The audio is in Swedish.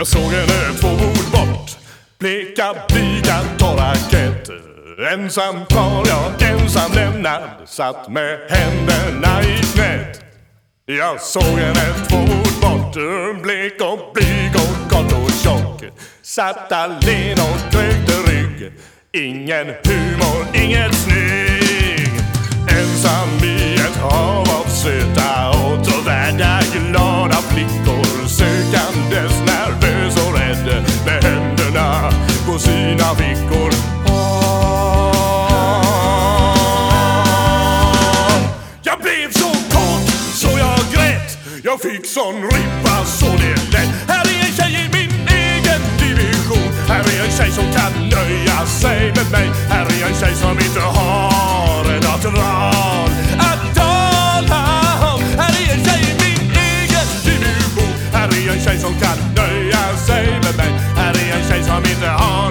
Jag såg henne 2 bord bort, bleka, blyga, torra rakett. Ensam kvar, jag ensam lämnad, satt med händerna i knät. Jag såg henne 2 bord bort, blek och blyg och kort och tjock, satt allen och krökte rygg. Ingen humor, inget snygg. Ensam i ett hav av söta åtråvärda glada flickor, sökandes nervös och rädd med händerna på sina fickor. Jag blev så kort så jag grät, jag fick sån rippa så det lätt. Här är en tjej i min egen division, här är en tjej som kan nöja sig med mig. Här är en tjej som inte har en natural att tala om. Här är en tjej i min egen division, här är en tjej som kan nöja sig med mig. Här är en tjej som inte har